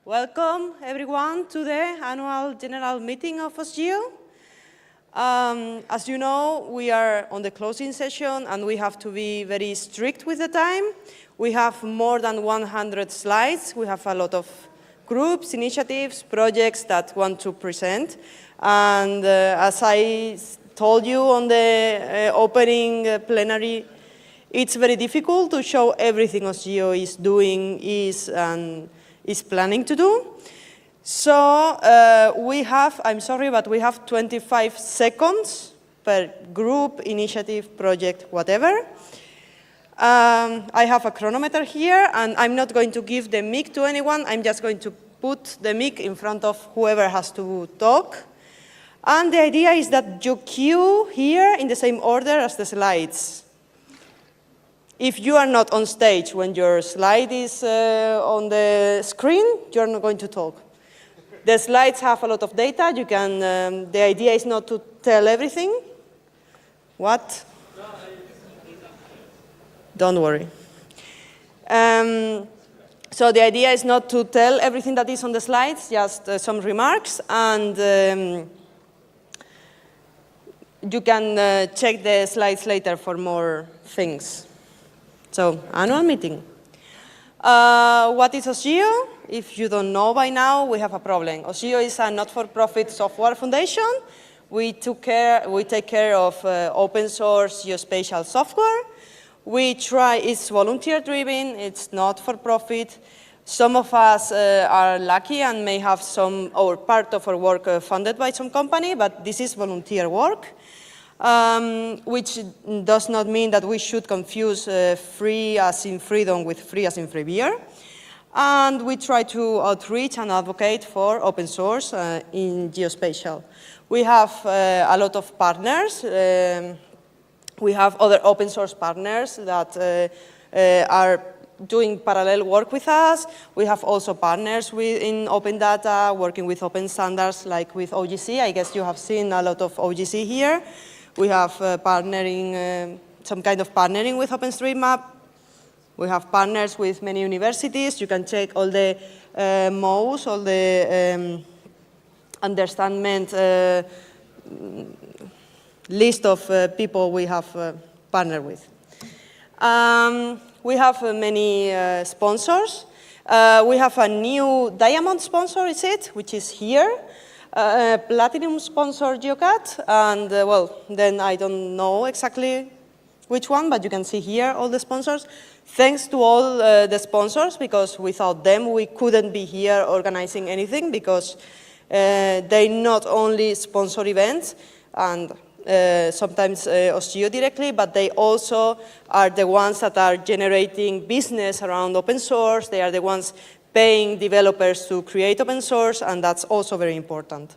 Welcome, everyone, to the annual general meeting of OSGeo. As you know, we are on the closing session, and we have to be very strict with the time. We have more than 100 slides. We have a lot of groups, initiatives, projects that want to present. And as I told you on the opening plenary, it's very difficult to show everything OSGeo is doing, is planning to do. So we have, I'm sorry, but we have 25 seconds per group, initiative, project, whatever. I have a chronometer here, and I'm not going to give the mic to anyone. I'm just going to put the mic in front of whoever has to talk. And the idea is that you queue here in the same order as the slides. If you are not on stage when your slide is on the screen, you're not going to talk. The slides have a lot of data. You can. The idea is not to tell everything. What? Don't worry. So the idea is not to tell everything that is on the slides, just some remarks, and you can check the slides later for more things. So, annual meeting. What is OSGeo? If you don't know by now, we have a problem. OSGeo is a not-for-profit software foundation. We take care of open source geospatial software. It's volunteer-driven, it's not for profit. Some of us are lucky and may have or part of our work funded by some company, but this is volunteer work. Which does not mean that we should confuse free as in freedom with free as in free beer. And we try to outreach and advocate for open source in geospatial. We have a lot of partners. We have other open source partners that are doing parallel work with us. We have also partners in open data, working with open standards like with OGC. I guess you have seen a lot of OGC here. We have some kind of partnering with OpenStreetMap. We have partners with many universities. You can check all the MOUs, all the understandment list of people we have partnered with. We have many sponsors. We have a new diamond sponsor, which is here. Platinum sponsor GeoCat, and well, then I don't know exactly which one, but you can see here all the sponsors. Thanks to all the sponsors, because without them we couldn't be here organizing anything, because they not only sponsor events and sometimes OSGeo directly, but they also are the ones that are generating business around open source. They are the ones paying developers to create open source, and that's also very important.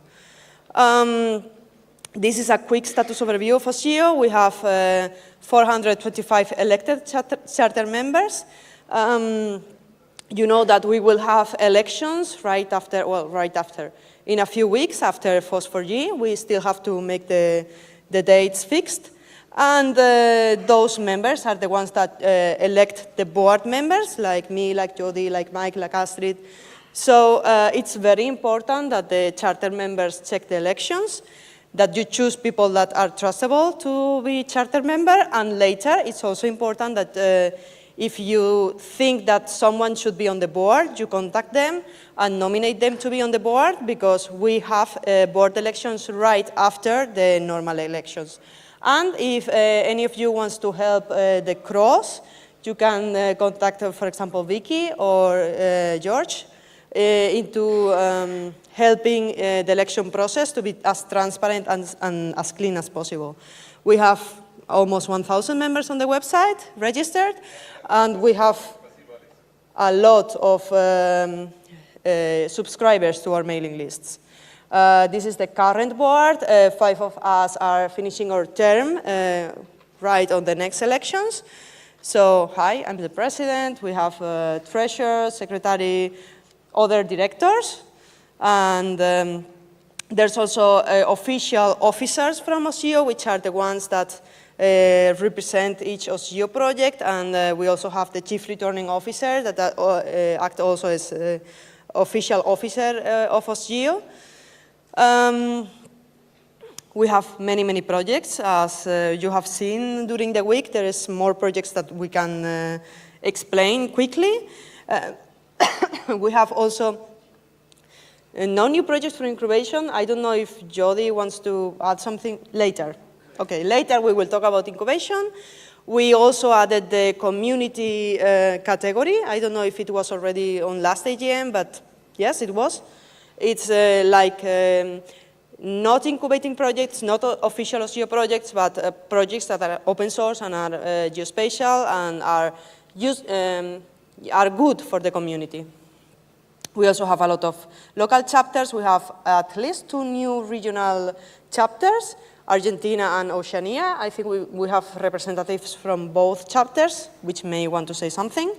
This is a quick status overview of OSGeo. We have 425 elected charter members. You know that we will have elections right after, in a few weeks after FOSS4G. We still have to make the dates fixed. And those members are the ones that elect the board members, like me, like Jody, like Mike, like Astrid. So it's very important that the charter members check the elections, that you choose people that are trustable to be charter member, and later it's also important that if you think that someone should be on the board, you contact them and nominate them to be on the board, because we have board elections right after the normal elections. And if any of you wants to help the cross, you can contact, for example, Vicky or George into helping the election process to be as transparent and as clean as possible. We have almost 1,000 members on the website registered, and we have a lot of subscribers to our mailing lists. This is the current board. 5 of us are finishing our term right on the next elections. So, hi, I'm the president. We have treasurer, secretary, other directors. And there's also official officers from OSGeo, which are the ones that represent each OSGeo project. And we also have the chief returning officer that act also as official officer of OSGeo. We have many, many projects. As you have seen during the week, there is more projects that we can explain quickly. We have also no new projects for incubation. I don't know if Jody wants to add something later. Okay, later we will talk about incubation. We also added the community category. I don't know if it was already on last AGM, but yes, it was. It's like not incubating projects, not official OSGeo projects, but projects that are open source and are geospatial and are good for the community. We also have a lot of local chapters. We have at least 2 new regional chapters, Argentina and Oceania. I think we have representatives from both chapters, which may want to say something.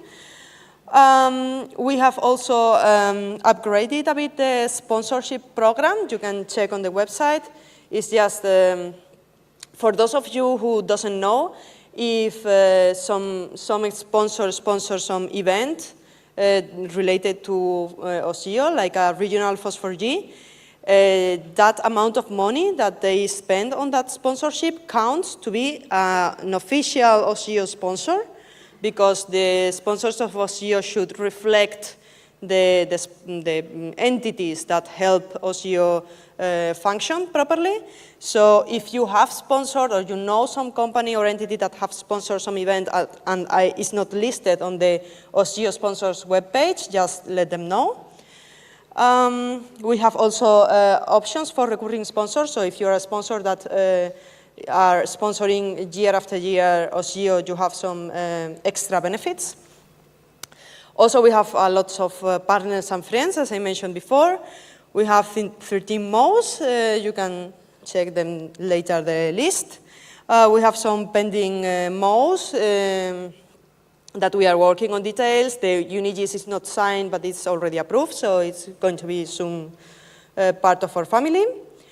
We have also upgraded a bit the sponsorship program. You can check on the website. It's just, for those of you who doesn't know, if some sponsors sponsor some event related to OSGeo, like a regional FOSS4G, that amount of money that they spend on that sponsorship counts to be an official OSGeo sponsor, because the sponsors of OSGeo should reflect the entities that help OSGeo function properly. So if you have sponsored, or you know some company or entity that have sponsored some event and is not listed on the OSGeo sponsors webpage, just let them know. We have also options for recurring sponsors. So if you're a sponsor that are sponsoring year after year OSGeo, you have some extra benefits. Also, we have lots of partners and friends, as I mentioned before. We have 13 MOUs. You can check them later, the list. We have some pending MOUs that we are working on details. The UniGIS is not signed, but it's already approved, so it's going to be soon part of our family.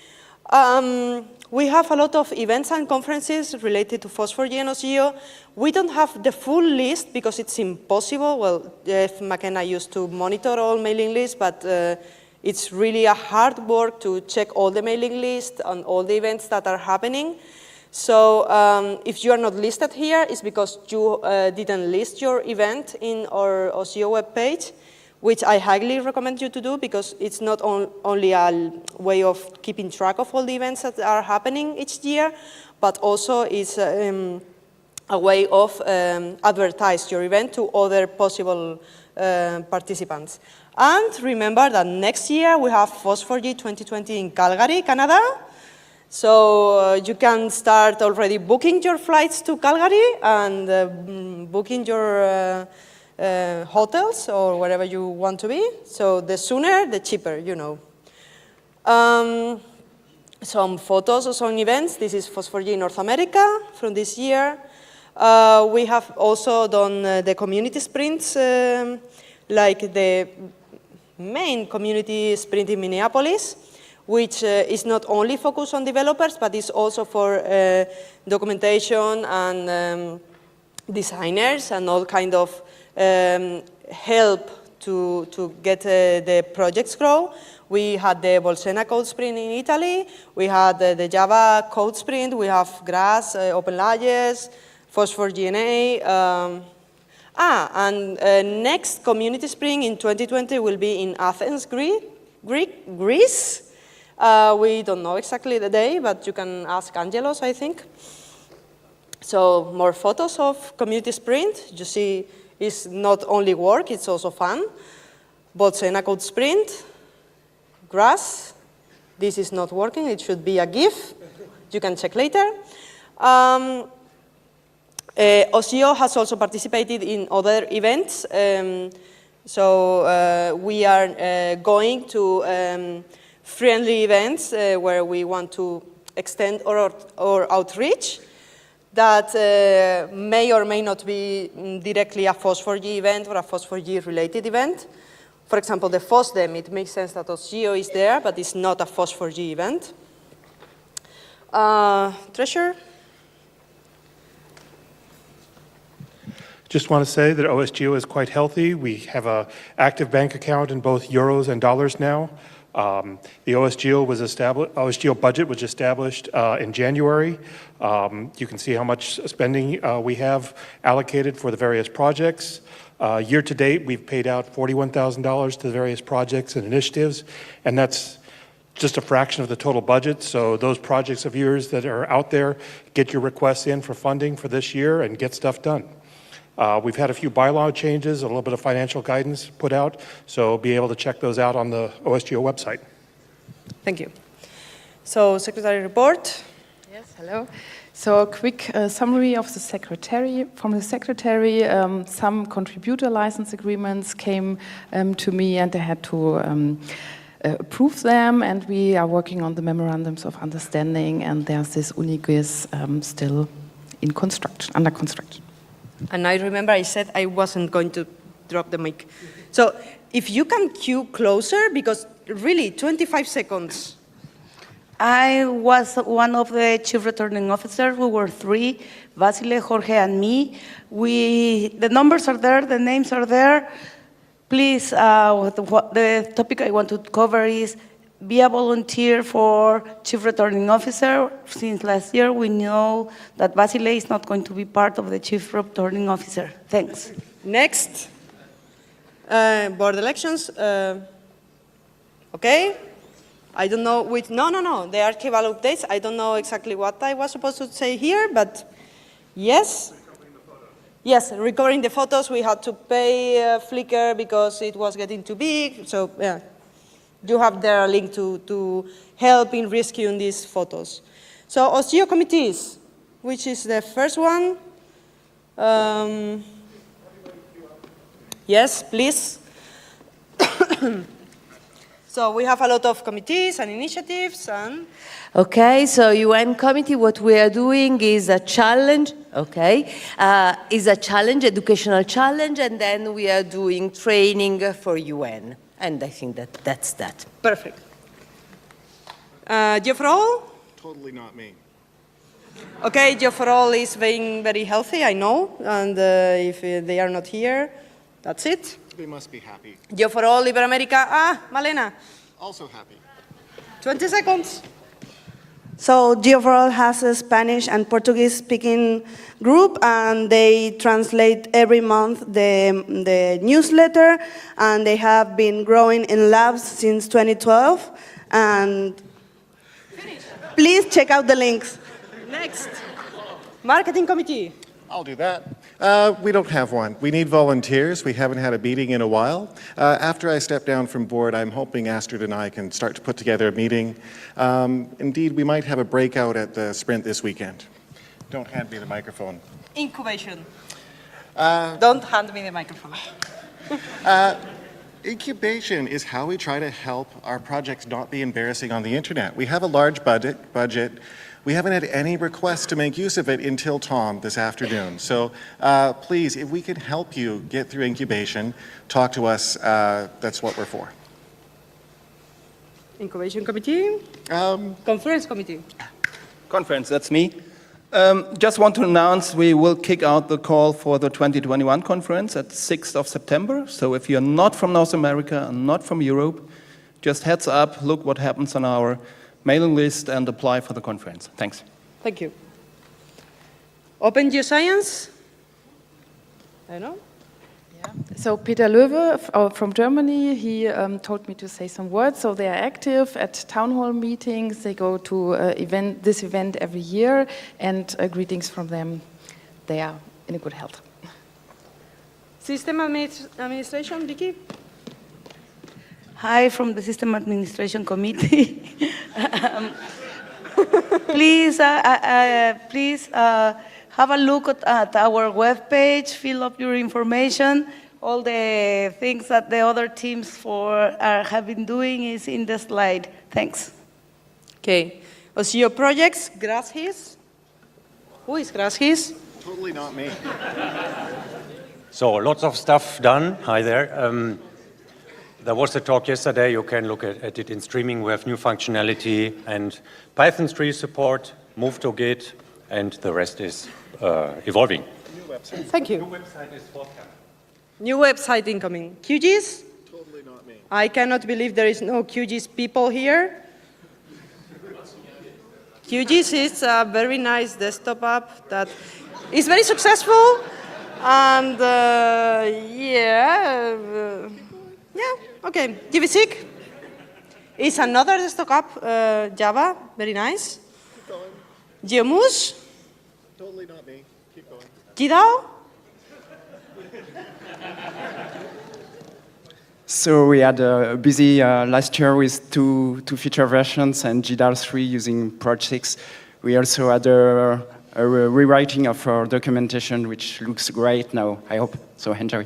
We have a lot of events and conferences related to FOSS4G and OSGeo. We don't have the full list because it's impossible. Well, Jeff McKenna used to monitor all mailing lists, but it's really a hard work to check all the mailing lists and all the events that are happening. So if you are not listed here, it's because you didn't list your event in our OSGeo webpage, which I highly recommend you to do, because it's not only a way of keeping track of all the events that are happening each year, but also it's a way of advertise your event to other possible participants. And remember that next year we have FOSS4G 2020 in Calgary, Canada. So you can start already booking your flights to Calgary and booking your hotels or wherever you want to be. So the sooner, the cheaper, you know. Some photos of some events. This is FOSS4G North America from this year. We have also done the community sprints, like the main community sprint in Minneapolis, which is not only focused on developers, but is also for documentation and designers and all kind of help to get the projects grow. We had the Bolsena code sprint in Italy. We had the Java code sprint. We have GRASS, Open Layers, FOSS4GNA. And next community sprint in 2020 will be in Athens, Greece. We don't know exactly the day, but you can ask Angelos, I think. So more photos of community sprint. You see, it's not only work, it's also fun. Bolsena code sprint, GRASS. This is not working, it should be a GIF. You can check later. OSGeo has also participated in other events. So we are going to friendly events where we want to extend our outreach that may or may not be directly a FOSS4G event or a FOSS4G related event. For example, the FOSDEM, it makes sense that OSGeo is there, but it's not a FOSS4G event. Treasure? Just want to say that OSGeo is quite healthy. We have an active bank account in both euros and dollars now. The OSGeo budget was established in January. You can see how much spending we have allocated for the various projects. Year to date, we've paid out $41,000 to the various projects and initiatives, and that's just a fraction of the total budget. So those projects of yours that are out there, get your requests in for funding for this year and get stuff done. We've had a few bylaw changes, a little bit of financial guidance put out, so be able to check those out on the OSGeo website. Thank you. So, Secretary report. Yes, hello. So a quick summary of the Secretary. From the Secretary, some contributor license agreements came to me and I had to approve them, and we are working on the memorandums of understanding, and there's this UNIGIS still in construction, under construction. And I remember I said I wasn't going to drop the mic. So if you can queue closer, because really, 25 seconds. I was one of the chief returning officers. We were three, Vasile, Jorge, and me. The numbers are there, the names are there. Please, the topic I want to cover is be a volunteer for chief returning officer. Since last year, we know that Vasile is not going to be part of the chief returning officer. Thanks. Next, board elections. Okay. I don't know which, no, the archival updates. I don't know exactly what I was supposed to say here, but yes. Yes, recovering the photos, we had to pay Flickr because it was getting too big. So yeah, you have there a link to help in rescuing these photos. So OSGeo committees, which is the first one. Yes, please. So we have a lot of committees and initiatives and... Okay, so UN committee, what we are doing is a challenge, okay, is a challenge, educational challenge, and then we are doing training for UN. And I think that's that. Perfect. Geoffrey? Totally not me. Okay, Geoffrey is being very healthy, I know, and if they are not here, that's it. They must be happy. Geoffrey, Iberoamerica, Malena. Also happy. 20 seconds. So Geoforol has a Spanish and Portuguese speaking group, and they translate every month the newsletter, and they have been growing in labs since 2012. And please check out the links. Next, marketing committee. I'll do that. We don't have one. We need volunteers. We haven't had a meeting in a while. After I step down from board, I'm hoping Astrid and I can start to put together a meeting. Indeed, we might have a breakout at the Sprint this weekend. Don't hand me the microphone. Incubation. Don't hand me the microphone. Incubation is how we try to help our projects not be embarrassing on the internet. We have a large budget. We haven't had any requests to make use of it until Tom this afternoon. So please, if we can help you get through incubation, talk to us. That's what we're for. Incubation committee. Conference committee. Conference, that's me. Just want to announce we will kick out the call for the 2021 conference at 6th of September. So if you're not from North America and not from Europe, just heads up, look what happens on our mailing list and apply for the conference. Thanks. Thank you. Open Geoscience? I don't know. Yeah. So Peter Löwe from Germany, he told me to say some words. So they are active at town hall meetings. They go to this event every year, and greetings from them. They are in a good health. System administration, Vicky? Hi from the System Administration Committee. Please have a look at our webpage, fill up your information. All the things that the other teams have been doing is in the slide. Thanks. Okay. OSGeo projects, Gracias. Who is Gracias? Totally not me. So lots of stuff done. Hi there. There was a talk yesterday. You can look at it in streaming. We have new functionality and Python 3 support, move to Git, and the rest is evolving. Thank you. New website is forthcoming. New website incoming. QGIS? Totally not me. I cannot believe there is no QGIS people here. QGIS is a very nice desktop app that is very successful, and yeah, okay. GVSIG is another desktop app, Java, very nice. Keep going. GeoMoose, Totally not me. Keep going. GDAO. So we had a busy last year with two feature versions and GDAL 3 using Proj 6. We also had a rewriting of our documentation, which looks great now, I hope. So enjoy.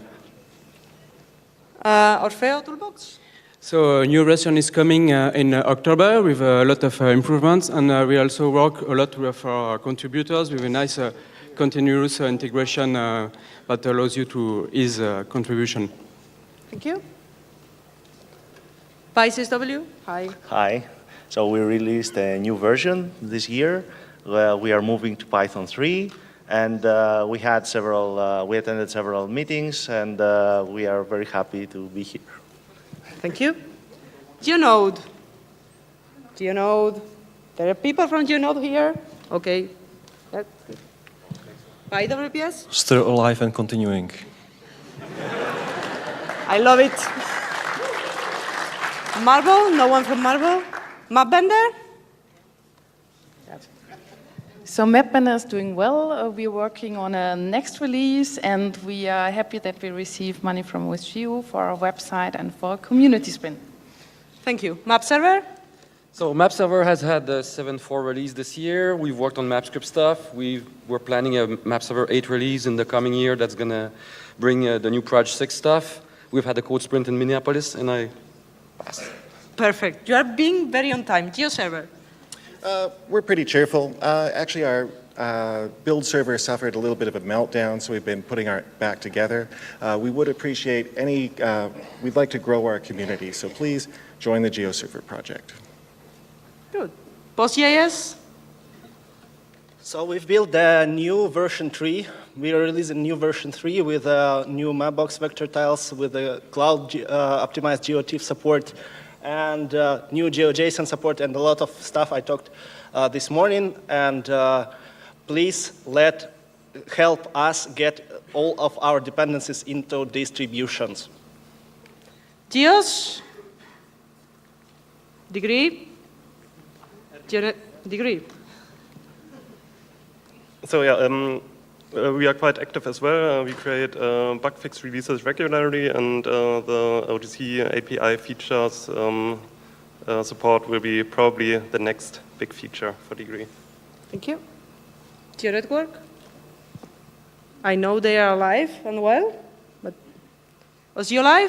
Orfeo Toolbox. So a new version is coming in October with a lot of improvements, and we also work a lot with our contributors with a nice continuous integration that allows you to ease contribution. Thank you. PySysW. Hi. Hi. So we released a new version this year. We are moving to Python 3, and we attended several meetings, and we are very happy to be here. Thank you. GeoNode. GeoNode. There are people from GeoNode here. Okay. PyWPS. Still alive and continuing. I love it. Marvel. No one from Marvel. MapBender. So MapBender is doing well. We're working on a next release, and we are happy that we receive money from OSGeo for our website and for a community sprint. Thank you. MapServer? So MapServer has had the 7.4 release this year. We've worked on MapScript stuff. We're planning a MapServer 8 release in the coming year that's going to bring the new Proj 6 stuff. We've had a code sprint in Minneapolis, and I passed. Perfect. You are being very on time. GeoServer? We're pretty cheerful. Actually, our build server suffered a little bit of a meltdown, so we've been putting our back together. We would appreciate we'd like to grow our community, so please join the GeoServer project. Good. PostGIS? So we've built a new version 3. We released a new version 3 with new Mapbox vector tiles, with the cloud optimized GeoTIFF support, and new GeoJSON support, and a lot of stuff I talked this morning. And please help us get all of our dependencies into distributions. Geos? Degree? Degree? So yeah, we are quite active as well. We create bug fix releases regularly, and the OGC API features support will be probably the next big feature for Degree. Thank you. GeoNetwork? I know they are alive and well, but was you alive?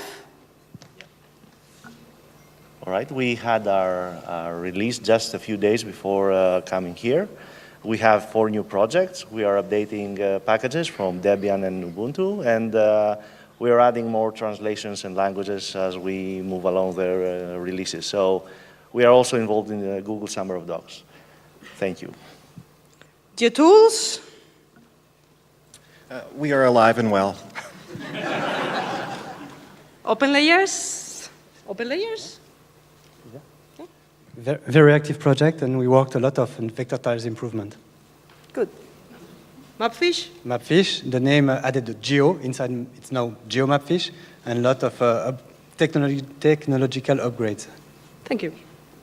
All right, we had our release just a few days before coming here. We have 4 new projects. We are updating packages from Debian and Ubuntu, and we are adding more translations and languages as we move along the releases. So we are also involved in the Google Summer of Docs. Thank you. GeoTools? We are alive and well. OpenLayers? OpenLayers? Very active project, and we worked a lot on vector tiles improvement. Good. Mapfish? Mapfish, the name added the geo inside, it's now GeoMapfish, and a lot of technological upgrades. Thank you.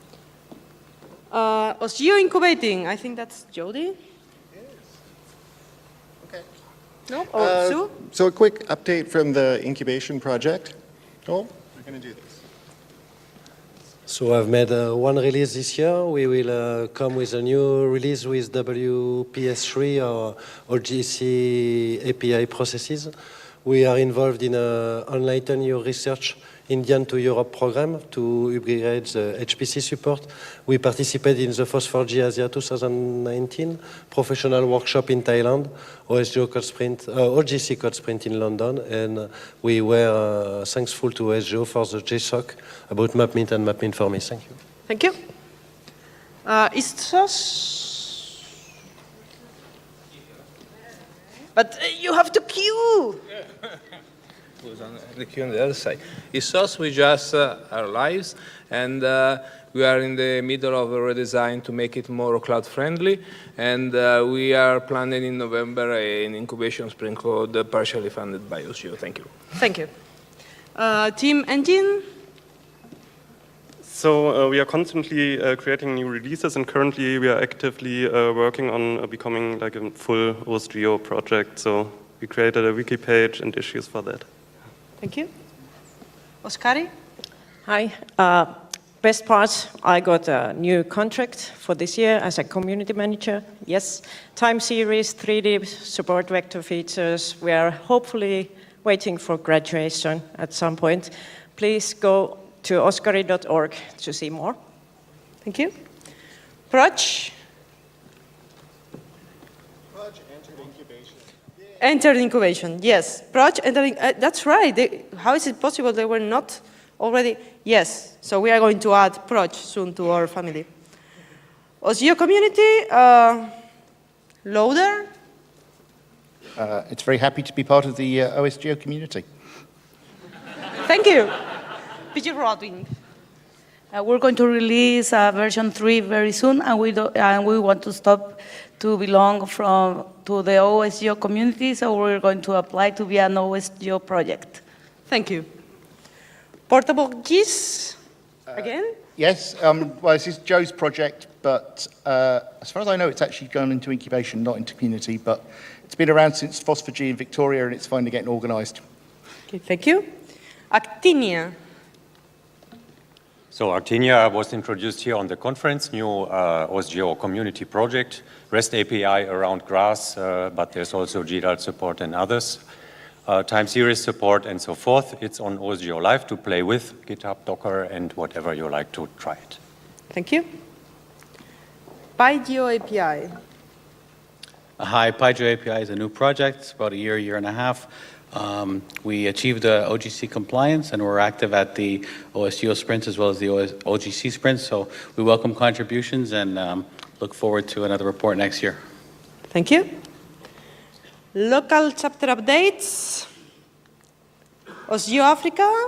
OSGeo incubating, I think that's Jody. Okay. No? Oh, Sue? So a quick update from the incubation project. Oh, we're going to do this. So I've made one release this year. We will come with a new release with WPS3 or OGC API processes. We are involved in an Enlighten Your Research Indian to Europe program to upgrade the HPC support. We participated in the FOSS4G Asia 2019 professional workshop in Thailand, OSGeo Code Sprint, OGC Code Sprint in London, and we were thankful to OSGeo for the JSOC about MapMint and MapMint for me. Thank you. Thank you. Istos? But you have to queue. Who's on the queue on the other side. ESOS, we just our lives, and we are in the middle of a redesign to make it more cloud-friendly, and we are planning in November an incubation sprint called partially funded by OSGeo. Thank you. Thank you. Team Engine? So we are constantly creating new releases, and currently we are actively working on becoming like a full OSGeo project. So we created a wiki page and issues for that. Thank you. Oskari? Hi. Best part, I got a new contract for this year as a community manager. Yes. Time series, 3D support vector features. We are hopefully waiting for graduation at some point. Please go to oscari.org to see more. Thank you. Proj? Entered incubation, yes. Proj entered, that's right. How is it possible they were not already? Yes, so we are going to add Proj soon to our family. OSGeo community, Loader? It's very happy to be part of the OSGeo community. Thank you. PG Rodwin. We're going to release version 3 very soon, and we want to stop to belong to the OSGeo community, so we're going to apply to be an OSGeo project. Thank you. Portable GIS, again? Yes, well, this is Joe's project, but as far as I know, it's actually gone into incubation, not into community, but it's been around since Phosphor-G in Victoria, and it's finally getting organized. Okay, thank you. Actinia. So Actinia was introduced here on the conference, new OSGeo community project, REST API around GRASS, but there's also GDAL support and others, time series support and so forth. It's on OSGeo Live to play with, GitHub, Docker, and whatever you like to try it. Thank you. PyGeo API. Hi, PyGeo API is a new project. It's about a year and a half. We achieved OGC compliance, and we're active at the OSGeo sprints as well as the OGC sprints. So we welcome contributions and look forward to another report next year. Thank you. Local chapter updates. OSGeo Africa.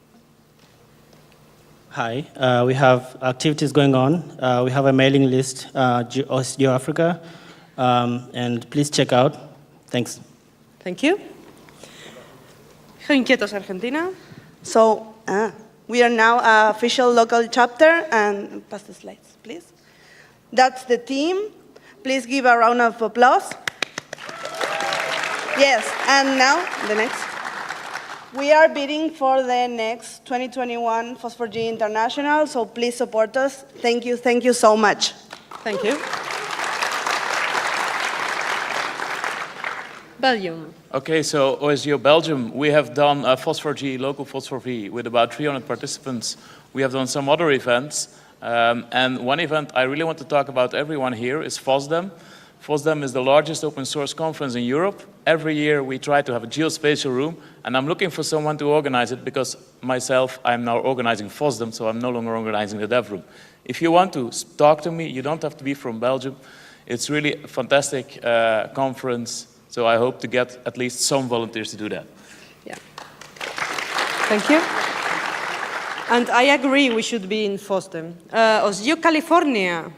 Hi, we have activities going on. We have a mailing list, OSGeo Africa, and please check out. Thanks. Thank you. Inquietos Argentina. So we are now an official local chapter, and pass the slides, please. That's the team. Please give a round of applause. Yes, and now the next. We are bidding for the next 2021 Phosphor-G International, so please support us. Thank you so much. Thank you. Belgium. Okay, so OSGeo Belgium, we have done Phosphor-G, local Phosphor-G, with about 300 participants. We have done some other events, and one event I really want to talk about everyone here is FOSDEM. FOSDEM is the largest open source conference in Europe. Every year we try to have a geospatial room, and I'm looking for someone to organize it because myself, I'm now organizing FOSDEM, so I'm no longer organizing the dev room. If you want to talk to me, you don't have to be from Belgium. It's really a fantastic conference. So I hope to get at least some volunteers to do that. Yeah. Thank you. And I agree we should be in FOSDEM. OSGeo California.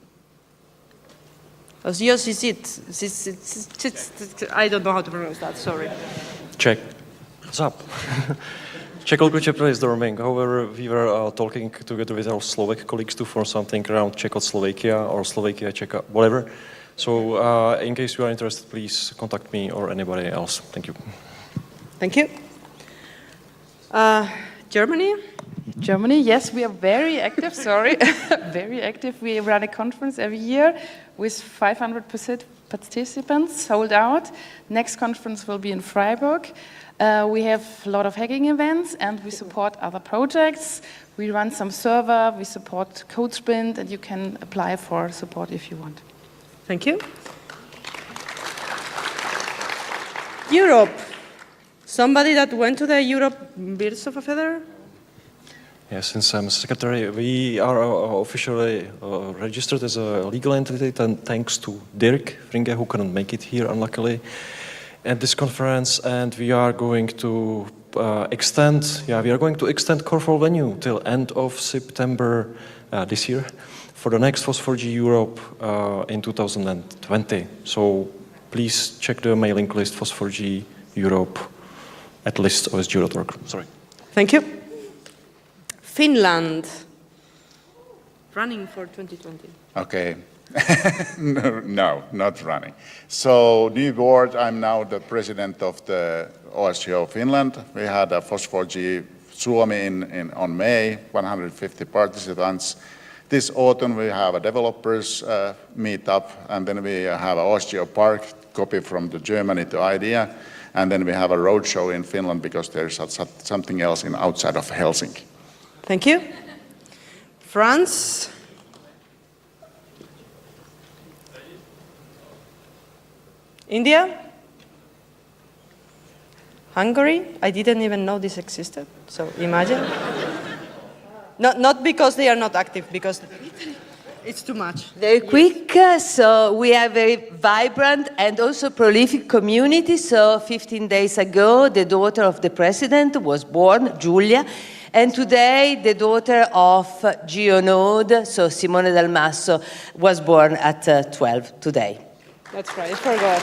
OSGeo I don't know how to pronounce that, sorry. Czech. What's up? Czech local chapter is dorming. However, we were talking together with our Slovak colleagues to form something around Czechoslovakia or Slovakia, Czech, whatever. So in case you are interested, please contact me or anybody else. Thank you. Thank you. Germany? Germany, yes, we are very active, sorry. Very active. We run a conference every year with 500 participants sold out. Next conference will be in Freiburg. We have a lot of hacking events, and we support other projects. We run some server, we support CodeSprint, and you can apply for support if you want. Thank you. Europe. Somebody that went to the Europe Birds of a Feather? Yes, since I'm secretary, we are officially registered as a legal entity, and thanks to Dirk Fringe, who couldn't make it here, unluckily. at this conference, and we are going to extend Corfol venue till end of September this year for the next FOSS4G Europe in 2020. So please check the mailing list, FOSS4G Europe at list.osg.org. Sorry. Thank you. Finland, running for 2020. Okay. No, not running. So, new board, I'm now the president of the OSGeo Finland. We had a FOSS4G Suomi on May, 150 participants. This autumn we have a developers meetup, and then we have a OSGeo Park, copy from the Germany to IDEA, and then we have a roadshow in Finland because there's something else outside of Helsinki. Thank you. France. India? Hungary? I didn't even know this existed, so imagine. Not because they are not active, because it's too much. Very quick, so we are a very vibrant and also prolific community. So 15 days ago, the daughter of the president was born, Giulia, and today the daughter of GeoNode, so Simone Dal Masso, was born at 12 today. That's right, I forgot.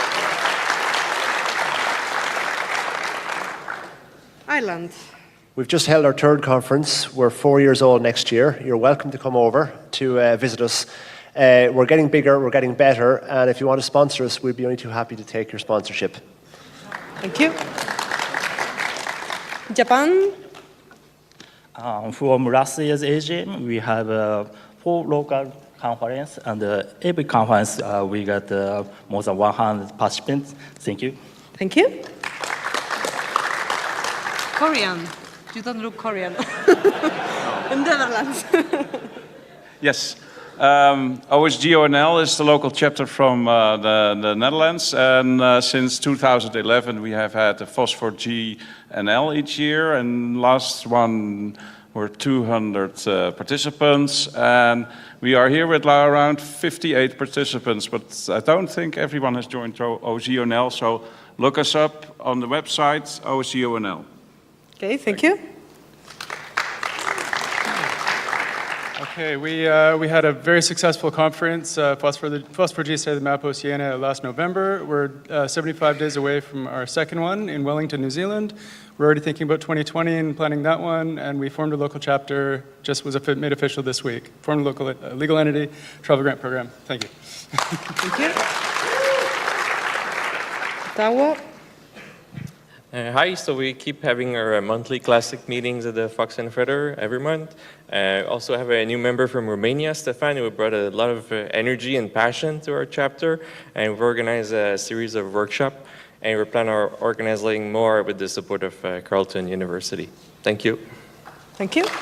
Ireland. We've just held our third conference. We're 4 years old next year. You're welcome to come over to visit us. We're getting bigger, we're getting better, and if you want to sponsor us, we'd be only too happy to take your sponsorship. Thank you. Japan. From last year's AGM, we have 4 local conferences, and every conference we got more than 100 participants. Thank you. Thank you. Korean. You don't look Korean. In Netherlands. Yes. OSGeoNL is the local chapter from the Netherlands, and since 2011 we have had the FOSS4GNL each year, and last one were 200 participants, and we are here with around 58 participants, but I don't think everyone has joined OSGeoNL, so look us up on the website, OSGeoNL. Okay, thank you. Okay, we had a very successful conference, FOSS4G State of the Map Oceania last November. We're 75 days away from our second one in Wellington, New Zealand. We're already thinking about 2020 and planning that one, and we formed a local chapter, just was made official this week. Formed a local legal entity, travel grant program. Thank you. Thank you. Ottawa. Hi, so we keep having our monthly classic meetings at the Fox and Feather every month. Also have a new member from Romania, Stefan, who brought a lot of energy and passion to our chapter, and we've organized a series of workshops, and we're planning on organizing more with the support of Carleton University. Thank you. Thank you.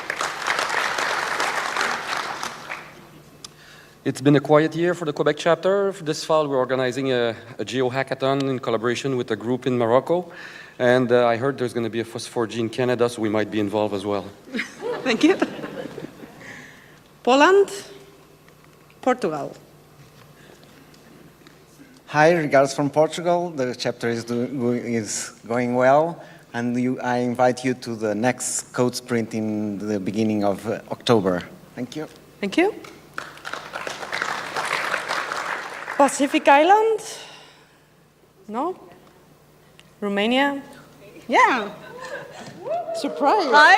It's been a quiet year for the Quebec chapter. This fall, we're organizing a Geo Hackathon in collaboration with a group in Morocco. And I heard there's going to be a FOSS4G in Canada, so we might be involved as well. Thank you. Poland. Portugal. Hi, regards from Portugal. The chapter is going well, and I invite you to the next code sprint in the beginning of October. Thank you. Thank you. Pacific Island? No? Romania? Yeah. Surprise. Hi.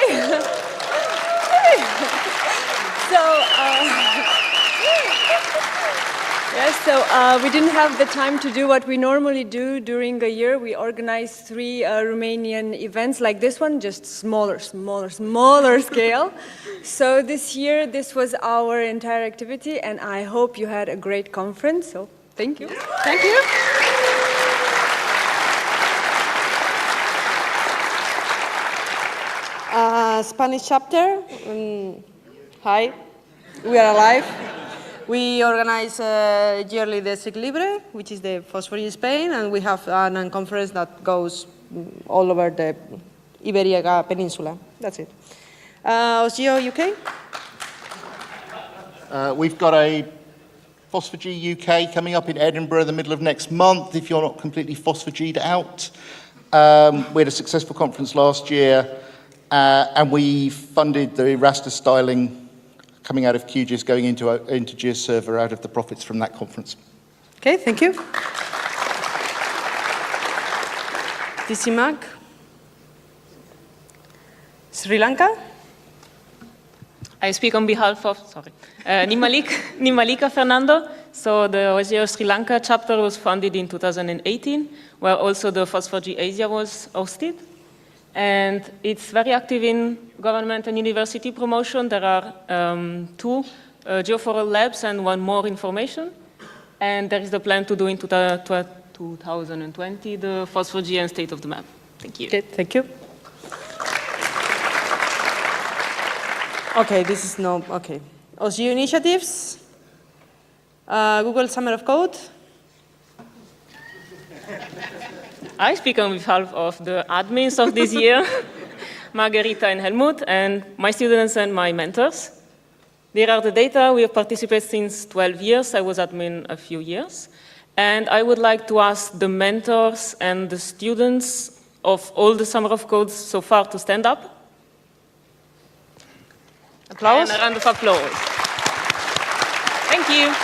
We didn't have the time to do what we normally do during a year. We organized 3 Romanian events like this one, just smaller scale. So this year, this was our entire activity, and I hope you had a great conference. So thank you. Thank you. Spanish chapter. Hi, we are alive. We organize yearly the SIG Libre, which is the FOSS4G Spain, and we have a conference that goes all over the Iberian Peninsula. That's it. OSGeo UK? We've got a Phos4G UK coming up in Edinburgh the middle of next month, if you're not completely Phos4G'd out. We had a successful conference last year, and we funded the raster styling coming out of QGIS, going into GeoServer out of the profits from that conference. Okay, thank you. TCMAC. Sri Lanka. I speak on behalf of, Nimalika Fernando. So the OSGeo Sri Lanka chapter was founded in 2018, where also the Phos4G Asia was hosted. And it's very active in government and university promotion. There are 2 geoforal labs and 1 more information. And there is the plan to do in 2020 the Phos4G and State of the Map. Thank you. Okay, thank you. Okay, this is no, okay. OSGeo initiatives. Google Summer of Code. I speak on behalf of the admins of this year, Margarita and Helmut, and my students and my mentors. There are the data. We have participated since 12 years. I was admin a few years. And I would like to ask the mentors and the students of all the Summer of Codes so far to stand up. Applause. And a round of applause. Thank you.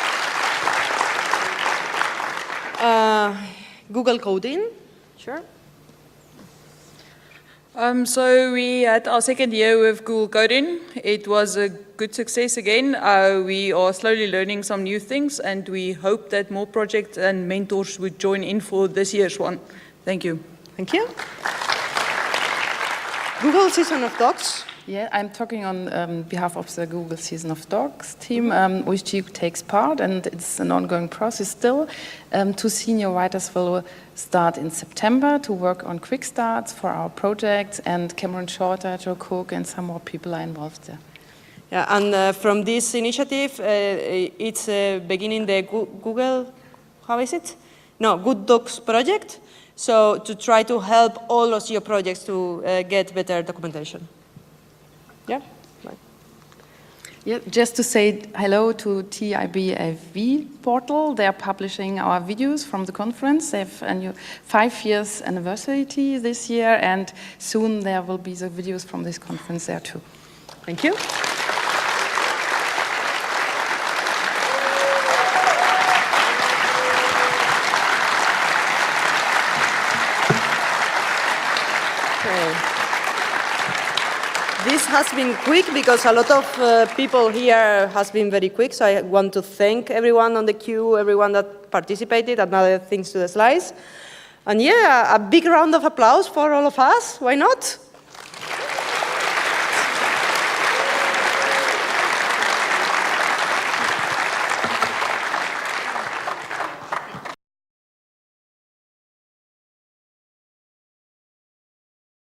Google Coding. Sure. So we had our second year with Google Coding. It was a good success again. We are slowly learning some new things, and we hope that more projects and mentors would join in for this year's one. Thank you. Thank you. Google Season of Docs. Yeah, I'm talking on behalf of the Google Season of Docs team, which takes part, and it's an ongoing process still. 2 senior writers will start in September to work on quick starts for our project, and Cameron Shorter, Joe Cook, and some more people are involved there. Yeah, and from this initiative, it's beginning the Google, how is it? No, Good Docs project. So to try to help all of your projects to get better documentation. Yeah. Right. Yeah, just to say hello to TIBAV portal. They are publishing our videos from the conference. They have a new 5 years anniversary this year, and soon there will be the videos from this conference there too. Thank you. This has been quick because a lot of people here has been very quick, so I want to thank everyone on the queue, everyone that participated, and other things to the slides. And yeah, a big round of applause for all of us. Why not?